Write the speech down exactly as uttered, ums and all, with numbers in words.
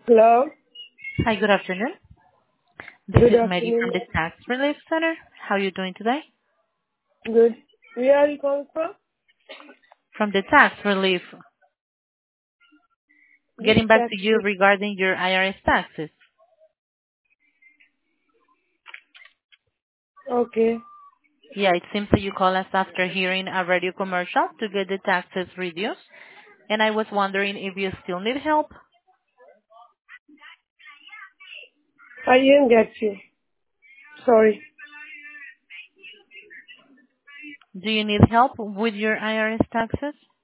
Hello. Hi, good afternoon. This Good is Maggie afternoon. from the Tax Relief Center. How are you doing today? Good. Where are you calling from? From the Tax Relief, Which getting back to you taxi? regarding your I R S taxes. Okay. Yeah, it seems that you called us after hearing a radio commercial to get the taxes reduced, and I was wondering if you still need help. I didn't get you. Sorry. Do you need help with your I R S taxes?